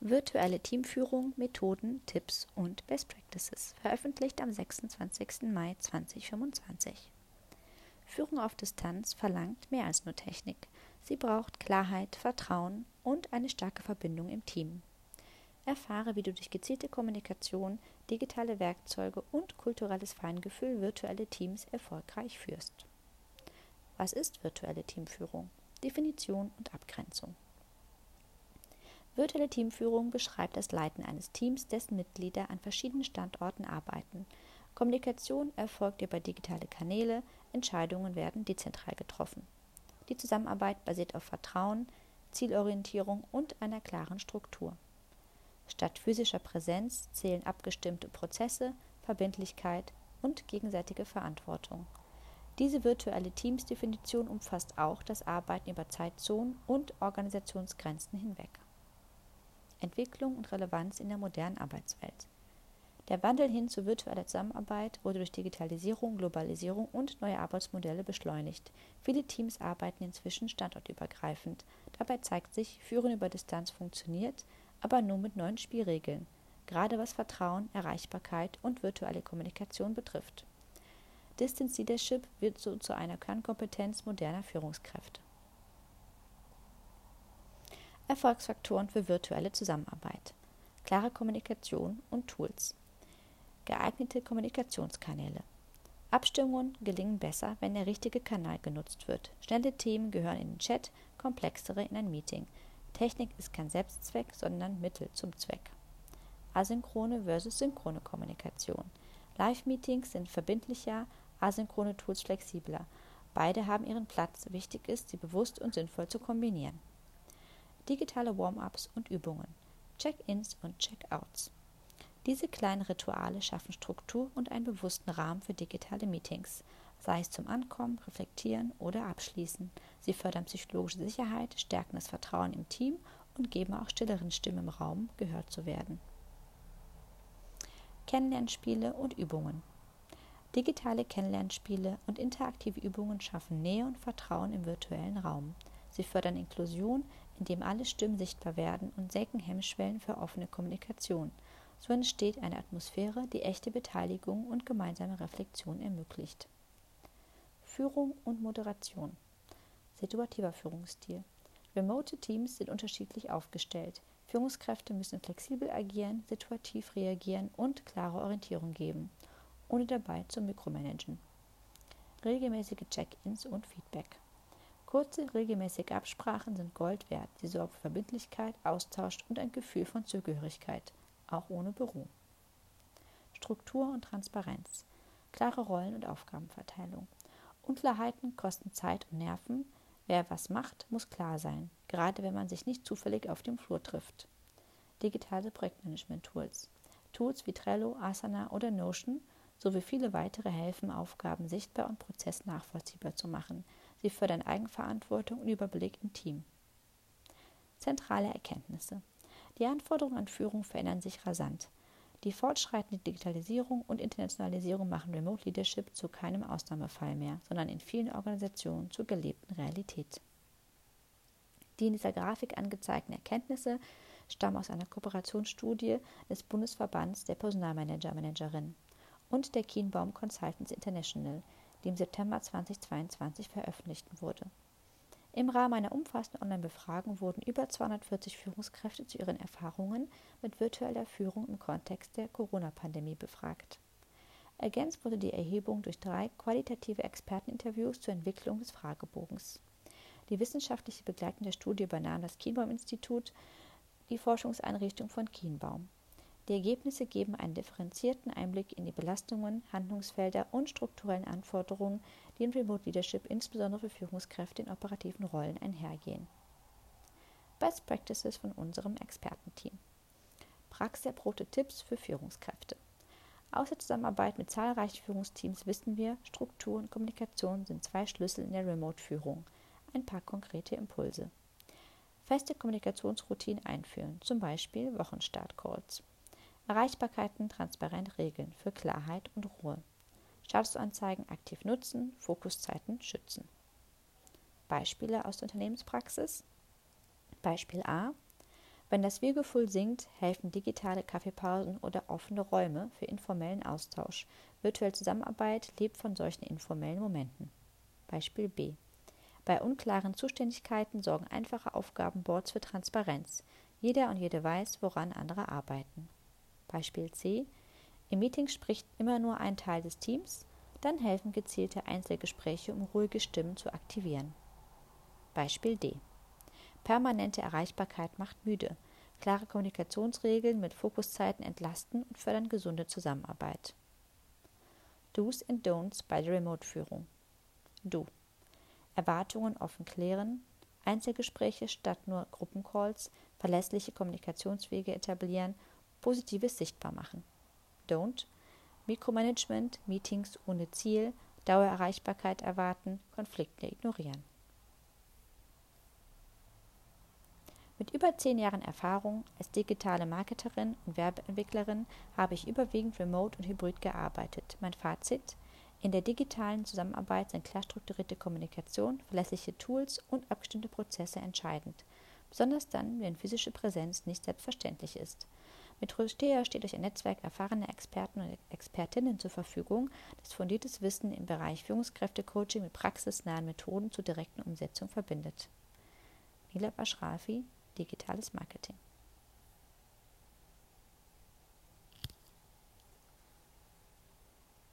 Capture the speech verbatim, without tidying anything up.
Virtuelle Teamführung, Methoden, Tipps und Best Practices, veröffentlicht am sechsundzwanzigsten Mai zweitausendfünfundzwanzig. Führung auf Distanz verlangt mehr als nur Technik. Sie braucht Klarheit, Vertrauen und eine starke Verbindung im Team. Erfahre, wie du durch gezielte Kommunikation, digitale Werkzeuge und kulturelles Feingefühl virtuelle Teams erfolgreich führst. Was ist virtuelle Teamführung? Definition und Abgrenzung. Virtuelle Teamführung beschreibt das Leiten eines Teams, dessen Mitglieder an verschiedenen Standorten arbeiten. Kommunikation erfolgt über digitale Kanäle, Entscheidungen werden dezentral getroffen. Die Zusammenarbeit basiert auf Vertrauen, Zielorientierung und einer klaren Struktur. Statt physischer Präsenz zählen abgestimmte Prozesse, Verbindlichkeit und gegenseitige Verantwortung. Diese virtuelle Teamsdefinition umfasst auch das Arbeiten über Zeitzonen und Organisationsgrenzen hinweg. Entwicklung und Relevanz in der modernen Arbeitswelt. Der Wandel hin zu virtueller Zusammenarbeit wurde durch Digitalisierung, Globalisierung und neue Arbeitsmodelle beschleunigt. Viele Teams arbeiten inzwischen standortübergreifend. Dabei zeigt sich, Führen über Distanz funktioniert, aber nur mit neuen Spielregeln, gerade was Vertrauen, Erreichbarkeit und virtuelle Kommunikation betrifft. Distance Leadership wird so zu einer Kernkompetenz moderner Führungskräfte. Erfolgsfaktoren für virtuelle Zusammenarbeit. Klare Kommunikation und Tools. Geeignete Kommunikationskanäle. Abstimmungen gelingen besser, wenn der richtige Kanal genutzt wird. Schnelle Themen gehören in den Chat, komplexere in ein Meeting. Technik ist kein Selbstzweck, sondern Mittel zum Zweck. Asynchrone versus synchrone Kommunikation. Live-Meetings sind verbindlicher, asynchrone Tools flexibler. Beide haben ihren Platz. Wichtig ist, sie bewusst und sinnvoll zu kombinieren. Digitale Warm-ups und Übungen, Check-ins und Check-outs. Diese kleinen Rituale schaffen Struktur und einen bewussten Rahmen für digitale Meetings, sei es zum Ankommen, Reflektieren oder Abschließen. Sie fördern psychologische Sicherheit, stärken das Vertrauen im Team und geben auch stilleren Stimmen im Raum, gehört zu werden. Kennenlernspiele und Übungen. Digitale Kennenlernspiele und interaktive Übungen schaffen Nähe und Vertrauen im virtuellen Raum. Sie fördern Inklusion, indem alle Stimmen sichtbar werden und senken Hemmschwellen für offene Kommunikation. So entsteht eine Atmosphäre, die echte Beteiligung und gemeinsame Reflexion ermöglicht. Führung und Moderation. Situativer Führungsstil. Remote Teams sind unterschiedlich aufgestellt. Führungskräfte müssen flexibel agieren, situativ reagieren und klare Orientierung geben, ohne dabei zu mikromanagen. Regelmäßige Check-ins und Feedback. Kurze, regelmäßige Absprachen sind Gold wert. Sie sorgen für Verbindlichkeit, Austausch und ein Gefühl von Zugehörigkeit, auch ohne Büro. Struktur und Transparenz. Klare Rollen- und Aufgabenverteilung. Unklarheiten kosten Zeit und Nerven. Wer was macht, muss klar sein, gerade wenn man sich nicht zufällig auf dem Flur trifft. Digitale Projektmanagement-Tools. Tools wie Trello, Asana oder Notion sowie viele weitere helfen, Aufgaben sichtbar und Prozess nachvollziehbar zu machen. Sie fördern Eigenverantwortung und Überblick im Team. Zentrale Erkenntnisse. Die Anforderungen an Führung verändern sich rasant. Die fortschreitende Digitalisierung und Internationalisierung machen Remote Leadership zu keinem Ausnahmefall mehr, sondern in vielen Organisationen zur gelebten Realität. Die in dieser Grafik angezeigten Erkenntnisse stammen aus einer Kooperationsstudie des Bundesverbands der Personalmanager-Managerinnen und der Kienbaum Consultants International, die im September zweitausendzweiundzwanzig veröffentlicht wurde. Im Rahmen einer umfassenden Online-Befragung wurden über zweihundertvierzig Führungskräfte zu ihren Erfahrungen mit virtueller Führung im Kontext der Corona-Pandemie befragt. Ergänzt wurde die Erhebung durch drei qualitative Experteninterviews zur Entwicklung des Fragebogens. Die wissenschaftliche Begleitung der Studie übernahm das Kienbaum-Institut, die Forschungseinrichtung von Kienbaum. Die Ergebnisse geben einen differenzierten Einblick in die Belastungen, Handlungsfelder und strukturellen Anforderungen, die in Remote Leadership insbesondere für Führungskräfte in operativen Rollen einhergehen. Best Practices von unserem Expertenteam. Praxiserprobte Tipps für Führungskräfte. Aus der Zusammenarbeit mit zahlreichen Führungsteams wissen wir, Struktur und Kommunikation sind zwei Schlüssel in der Remote-Führung. Ein paar konkrete Impulse. Feste Kommunikationsroutinen einführen, zum Beispiel Wochenstartcalls. Erreichbarkeiten transparent regeln für Klarheit und Ruhe. Statusanzeigen aktiv nutzen, Fokuszeiten schützen. Beispiele aus der Unternehmenspraxis. Beispiel A. Wenn das Wir-Gefühl sinkt, helfen digitale Kaffeepausen oder offene Räume für informellen Austausch. Virtuelle Zusammenarbeit lebt von solchen informellen Momenten. Beispiel B. Bei unklaren Zuständigkeiten sorgen einfache Aufgabenboards für Transparenz. Jeder und jede weiß, woran andere arbeiten. Beispiel C. Im Meeting spricht immer nur ein Teil des Teams, dann helfen gezielte Einzelgespräche, um ruhige Stimmen zu aktivieren. Beispiel D. Permanente Erreichbarkeit macht müde. Klare Kommunikationsregeln mit Fokuszeiten entlasten und fördern gesunde Zusammenarbeit. Do's and Don'ts bei der Remote-Führung. Do. Erwartungen offen klären, Einzelgespräche statt nur Gruppencalls, verlässliche Kommunikationswege etablieren, Positives sichtbar machen. Don't. Mikromanagement, Meetings ohne Ziel, Dauererreichbarkeit erwarten, Konflikte ignorieren. Mit über zehn Jahren Erfahrung als digitale Marketerin und Werbeentwicklerin habe ich überwiegend remote und hybrid gearbeitet. Mein Fazit: In der digitalen Zusammenarbeit sind klar strukturierte Kommunikation, verlässliche Tools und abgestimmte Prozesse entscheidend. Besonders dann, wenn physische Präsenz nicht selbstverständlich ist. Mit Röstea steht euch ein Netzwerk erfahrener Experten und Expertinnen zur Verfügung, das fundiertes Wissen im Bereich Führungskräftecoaching mit praxisnahen Methoden zur direkten Umsetzung verbindet. Nilab Ashrafi, Digitales Marketing.